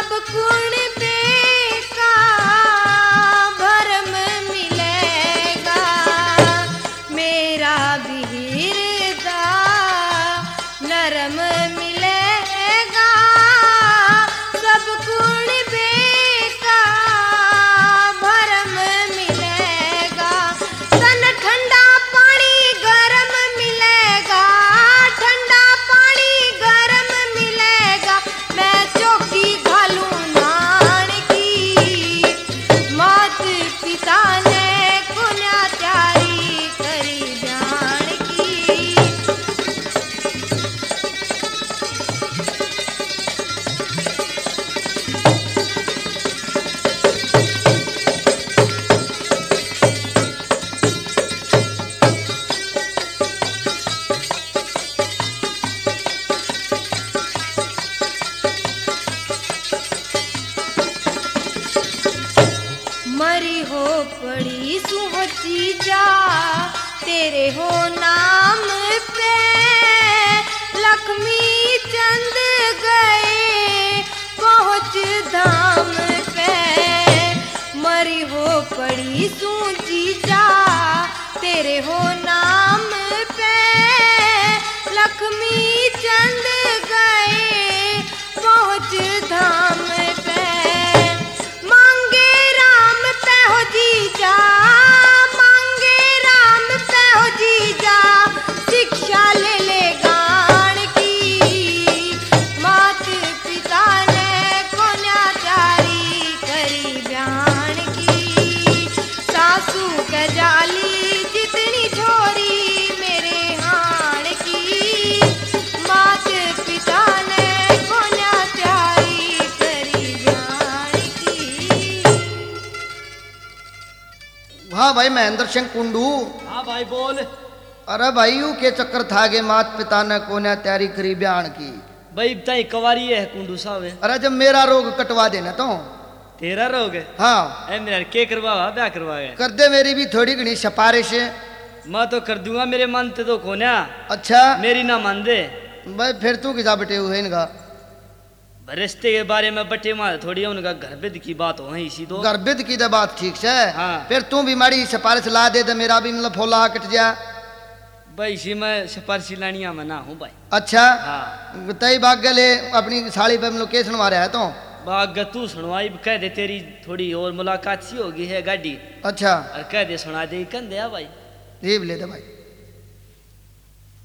सब गुण बेका भरम मिलेगा, मेरा भी हृदय नरम मिलेगा। सब गुण बेका भरम मिलेगा, तन ठंडा पानी गरम मिलेगा, ठंडा पानी गरम मिलेगा। मैं चौकी घालूं नान की, मात पिता ने कुन्या त्यारी करी जान की। मरी हो पड़ी सोची जा तेरे हो नाम पे, लक्ष्मी चंद गए पहुँच धाम पे। मरी हो पड़ी सोची जा तेरे हो नाम पे, लक्ष्मी चंद गए पहुँच धाम पे। मांगे राम पे हो जीजा, मांगे राम पे हो जीजा, शिक्षा ले ले गान की। मात पिता ने कोन्या त्यारी करी बयान की। सासू के जाली जितनी छोरी मेरे हाण की, मात पिता ने कोन्या त्यारी करी बयान की। हाँ भाई महेंद्र सिंह कुंडू। हाँ भाई बोल। अरे भाई यू के चक्कर था गे मात पिता ने कोन्या तैयारी करी ब्याण की। भाई ताई कवारी है कुंडू साहब। अरे जब मेरा रोग कटवा देना तो। तेरा रोग है? हाँ ए मेरा के करवावा ब्याह करवाएगा? कर दे, मेरी भी थोड़ी घनी सिफारिश है। मैं तो कर दूंगा, मेरे मन ते तो कोन्या। अच्छा मेरी ना मान दे भाई, फिर तू किसा बटे हुए इनका रिश्ते के बारे में बटे मार थोड़ी उनका घर बिद की बात हो इसी तो गर्भित की तो बात ठीक है। हाँ। फिर तू भी माड़ी सिफारिश ला दे तो मेरा भी मतलब फोला कट जा। भाई इसी में सिफारिशी लानिया में ना हूँ भाई। अच्छा हाँ। तई बाग गले अपनी साड़ी पे मतलब केस मारा है तो। बाग तू सुनवाई कह दे, तेरी थोड़ी और मुलाकात सी होगी है गाड़ी। अच्छा और कह दे सुना दे कन दे भाई। जीव ले दे भाई।